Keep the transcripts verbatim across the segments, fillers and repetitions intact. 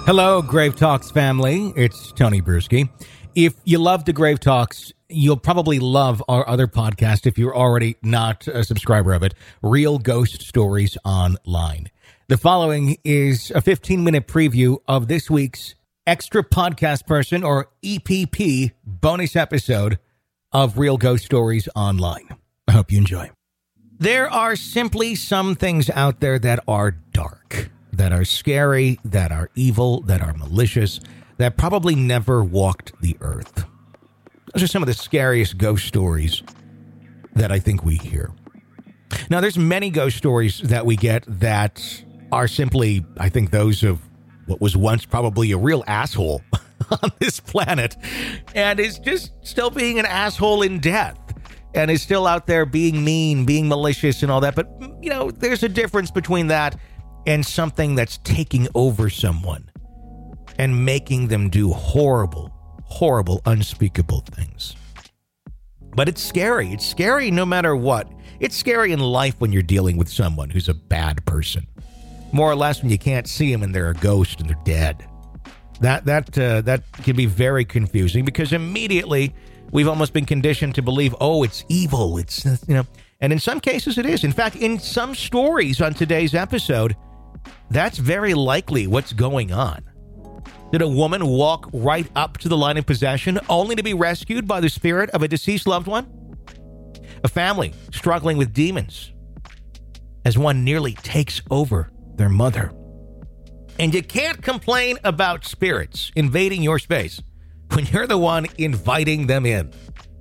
Hello, Grave Talks family. It's Tony Bruschi. If you love the Grave Talks, you'll probably love our other podcast if you're already not a subscriber of it, Real Ghost Stories Online. The following is a fifteen-minute preview of this week's Extra Podcast Person, or E P P, bonus episode of Real Ghost Stories Online. I hope you enjoy. There are simply some things out there that are dark, that are scary, that are evil, that are malicious, that probably never walked the earth. Those are some of the scariest ghost stories that I think we hear. Now, there's many ghost stories that we get that are simply, I think, those of what was once probably a real asshole on this planet, and is just still being an asshole in death, and is still out there being mean, being malicious, and all that. But, you know, there's a difference between that and something that's taking over someone and making them do horrible, horrible, unspeakable things. But it's scary. It's scary no matter what. It's scary in life when you're dealing with someone who's a bad person. More or less when you can't see them and they're a ghost and they're dead. That that uh, that can be very confusing, because immediately we've almost been conditioned to believe, oh, it's evil. It's, you know, and in some cases it is. In fact, in some stories on today's episode, that's very likely what's going on. Did a woman walk right up to the line of possession only to be rescued by the spirit of a deceased loved one? A family struggling with demons as one nearly takes over their mother. And you can't complain about spirits invading your space when you're the one inviting them in.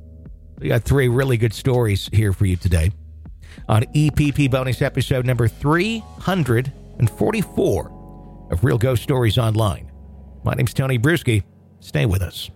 We got three really good stories here for you today on E P P bonus episode number three hundred forty-four of Real Ghost Stories Online. My name's Tony Bruschi. Stay with us.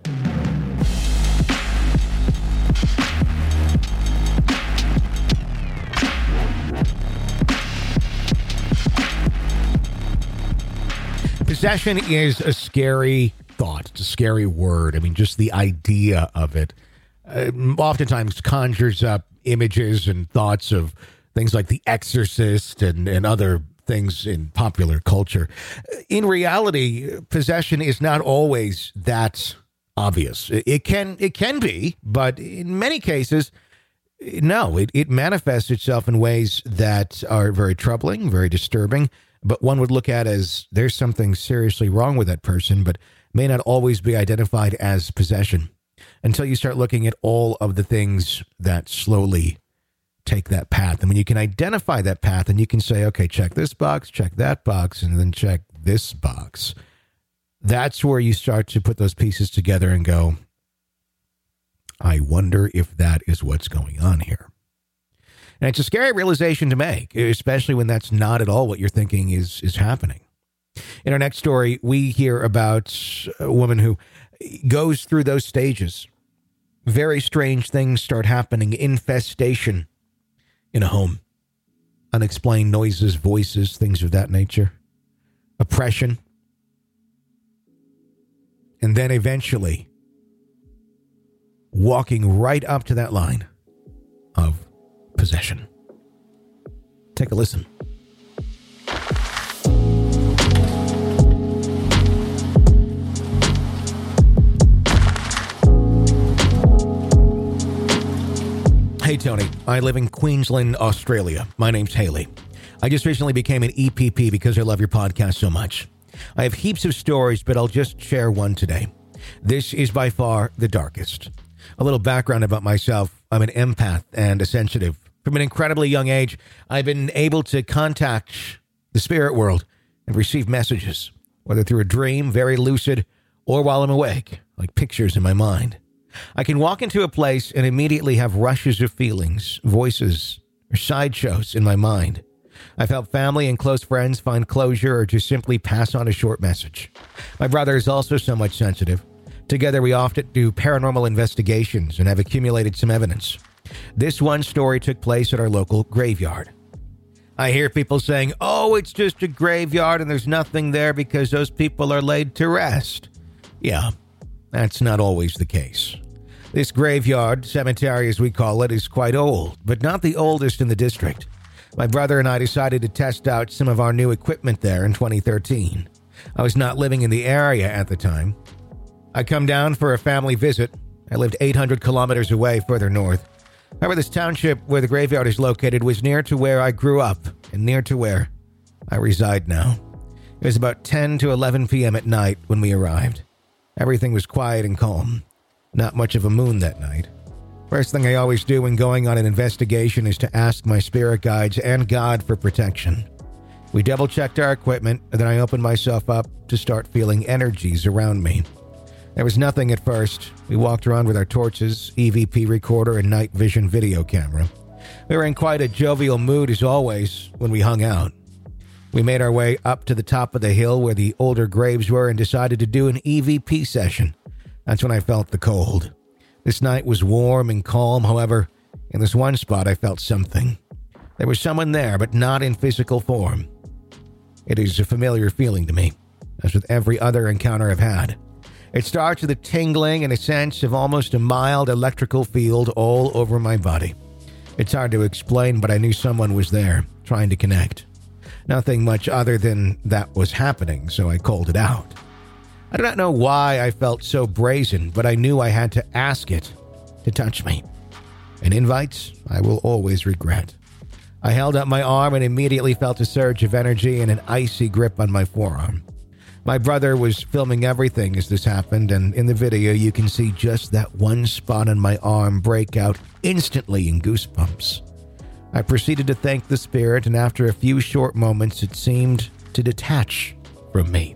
Possession is a scary thought. It's a scary word. I mean, just the idea of it uh, oftentimes conjures up images and thoughts of things like The Exorcist and, and other things in popular culture. In reality, possession is not always that obvious. It can it can be, but in many cases, no, it, it manifests itself in ways that are very troubling, very disturbing, but one would look at as there's something seriously wrong with that person, but may not always be identified as possession until you start looking at all of the things that slowly take that path. And when you can identify that path and you can say, okay, check this box, check that box, and then check this box, that's where you start to put those pieces together and go, I wonder if that is what's going on here. And it's a scary realization to make, especially when that's not at all what you're thinking is, is happening. In our next story, we hear about a woman who goes through those stages. Very strange things start happening. Infestation in a home. Unexplained noises, voices, things of that nature. Oppression. And then eventually walking right up to that line of possession. Take a listen. Hey, Tony. I live in Queensland, Australia. My name's Haley. I just recently became an E P P because I love your podcast so much. I have heaps of stories, but I'll just share one today. This is by far the darkest. A little background about myself. I'm an empath and a sensitive. From an incredibly young age, I've been able to contact the spirit world and receive messages, whether through a dream, very lucid, or while I'm awake, like pictures in my mind. I can walk into a place and immediately have rushes of feelings, voices, or sideshows in my mind. I've helped family and close friends find closure or just simply pass on a short message. My brother is also somewhat sensitive. Together, we often do paranormal investigations and have accumulated some evidence. This one story took place at our local graveyard. I hear people saying, oh, it's just a graveyard and there's nothing there because those people are laid to rest. Yeah, that's not always the case. This graveyard, cemetery as we call it, is quite old, but not the oldest in the district. My brother and I decided to test out some of our new equipment there in twenty thirteen. I was not living in the area at the time. I come down for a family visit. I lived eight hundred kilometers away further north. However, this township where the graveyard is located was near to where I grew up and near to where I reside now. It was about ten to eleven p.m. at night when we arrived. Everything was quiet and calm. Not much of a moon that night. First thing I always do when going on an investigation is to ask my spirit guides and God for protection. We double-checked our equipment, and then I opened myself up to start feeling energies around me. There was nothing at first. We walked around with our torches, E V P recorder, and night vision video camera. We were in quite a jovial mood as always when we hung out. We made our way up to the top of the hill where the older graves were and decided to do an E V P session. That's when I felt the cold. This night was warm and calm, however, in this one spot I felt something. There was someone there, but not in physical form. It is a familiar feeling to me, as with every other encounter I've had. It starts with a tingling and a sense of almost a mild electrical field all over my body. It's hard to explain, but I knew someone was there, trying to connect. Nothing much other than that was happening, so I called it out. I do not know why I felt so brazen, but I knew I had to ask it to touch me. An invite I will always regret. I held up my arm and immediately felt a surge of energy and an icy grip on my forearm. My brother was filming everything as this happened, and in the video you can see just that one spot on my arm break out instantly in goosebumps. I proceeded to thank the spirit, and after a few short moments it seemed to detach from me.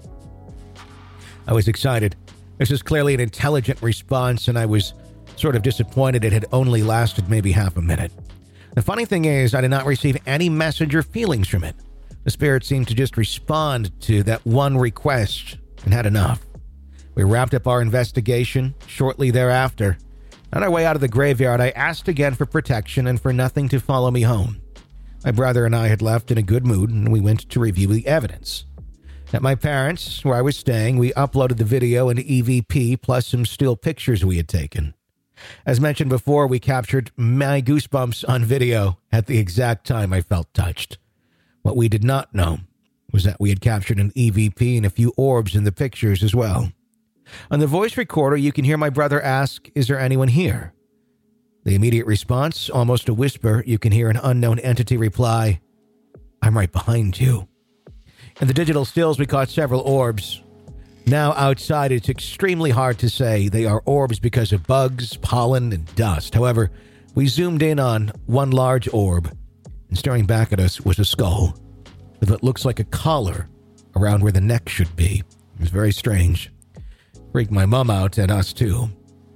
I was excited. This was clearly an intelligent response, and I was sort of disappointed it had only lasted maybe half a minute. The funny thing is, I did not receive any message or feelings from it. The spirit seemed to just respond to that one request and had enough. We wrapped up our investigation shortly thereafter. On our way out of the graveyard, I asked again for protection and for nothing to follow me home. My brother and I had left in a good mood, and we went to review the evidence. At my parents', where I was staying, we uploaded the video and E V P plus some still pictures we had taken. As mentioned before, we captured my goosebumps on video at the exact time I felt touched. What we did not know was that we had captured an E V P and a few orbs in the pictures as well. On the voice recorder, you can hear my brother ask, "Is there anyone here?" The immediate response, almost a whisper, you can hear an unknown entity reply, "I'm right behind you." In the digital stills, we caught several orbs. Now outside, it's extremely hard to say they are orbs because of bugs, pollen, and dust. However, we zoomed in on one large orb, and staring back at us was a skull with what looks like a collar around where the neck should be. It was very strange. Freaked my mom out and us too.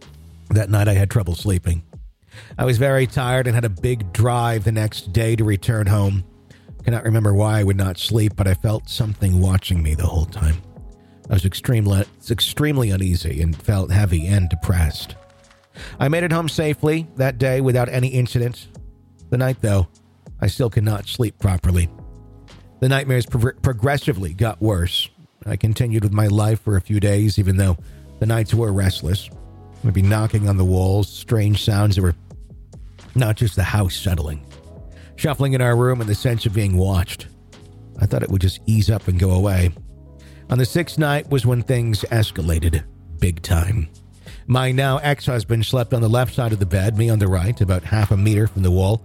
That night I had trouble sleeping. I was very tired and had a big drive the next day to return home. Cannot remember why I would not sleep, but I felt something watching me the whole time. I was extremely, extremely uneasy and felt heavy and depressed. I made it home safely that day without any incident. The night, though, I still could not sleep properly. The nightmares pro- progressively got worse. I continued with my life for a few days, even though the nights were restless. I'd be knocking on the walls, strange sounds that were not just the house settling. Shuffling in our room and the sense of being watched. I thought it would just ease up and go away. On the sixth night was when things escalated, big time. My now ex-husband slept on the left side of the bed, me on the right, about half a meter from the wall.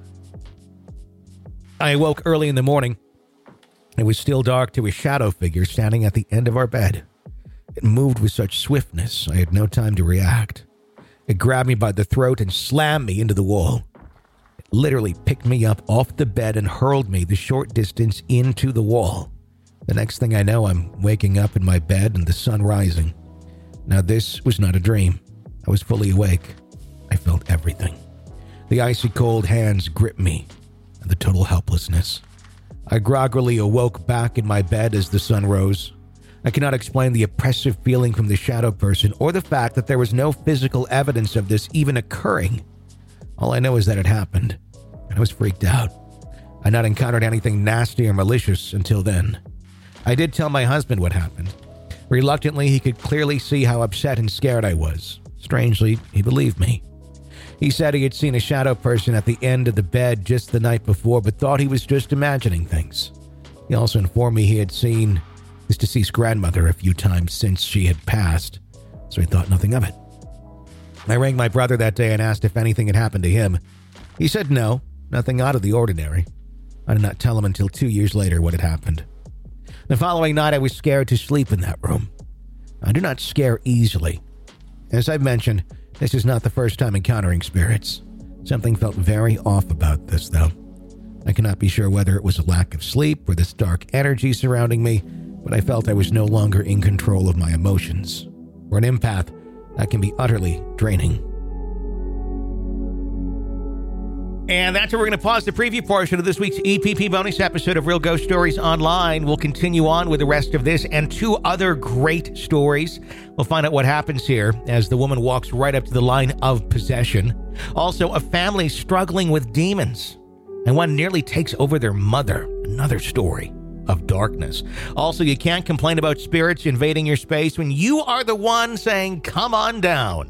I awoke early in the morning. It was still dark to a shadow figure standing at the end of our bed. It moved with such swiftness, I had no time to react. It grabbed me by the throat and slammed me into the wall. It literally picked me up off the bed and hurled me the short distance into the wall. The next thing I know, I'm waking up in my bed and the sun rising. Now this was not a dream. I was fully awake. I felt everything. The icy cold hands gripped me, and the total helplessness. I groggily awoke back in my bed as the sun rose. I cannot explain the oppressive feeling from the shadow person or the fact that there was no physical evidence of this even occurring. All I know is that it happened, and I was freaked out. I had not encountered anything nasty or malicious until then. I did tell my husband what happened. Reluctantly, he could clearly see how upset and scared I was. Strangely, he believed me. He said he had seen a shadow person at the end of the bed just the night before, but thought he was just imagining things. He also informed me he had seen his deceased grandmother a few times since she had passed, so he thought nothing of it. I rang my brother that day and asked if anything had happened to him. He said no, nothing out of the ordinary. I did not tell him until two years later what had happened. The following night, I was scared to sleep in that room. I do not scare easily. As I've mentioned, this is not the first time encountering spirits. Something felt very off about this, though. I cannot be sure whether it was a lack of sleep or this dark energy surrounding me, but I felt I was no longer in control of my emotions. For an empath, that can be utterly draining. And that's where we're going to pause the preview portion of this week's E P P bonus episode of Real Ghost Stories Online. We'll continue on with the rest of this and two other great stories. We'll find out what happens here as the woman walks right up to the line of possession. Also, a family struggling with demons, and one nearly takes over their mother. Another story of darkness. Also, you can't complain about spirits invading your space when you are the one saying, come on down.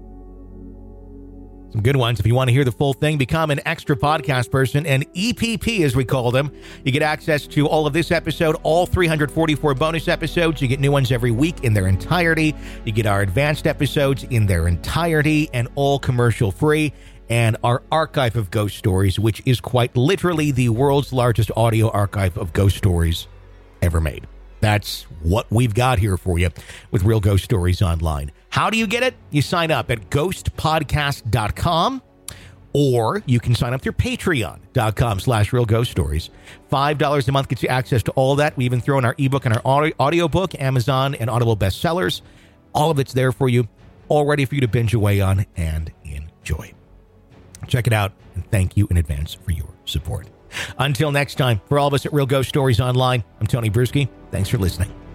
Some good ones. If you want to hear the full thing, become an extra podcast person, an E P P as we call them. You get access to all of this episode, all three hundred forty-four bonus episodes. You get new ones every week in their entirety. You get our advanced episodes in their entirety and all commercial free. And our archive of ghost stories, which is quite literally the world's largest audio archive of ghost stories ever made. That's what we've got here for you with Real Ghost Stories Online. How do you get it? You sign up at ghost podcast dot com, or you can sign up through patreon.com slash real ghost stories. five dollars a month gets you access to all that. We even throw in our ebook and our audio audiobook, Amazon and Audible bestsellers. All of it's there for you, all ready for you to binge away on and enjoy. Check it out, and thank you in advance for your support. Until next time, for all of us at Real Ghost Stories Online, I'm Tony Bruski. Thanks for listening.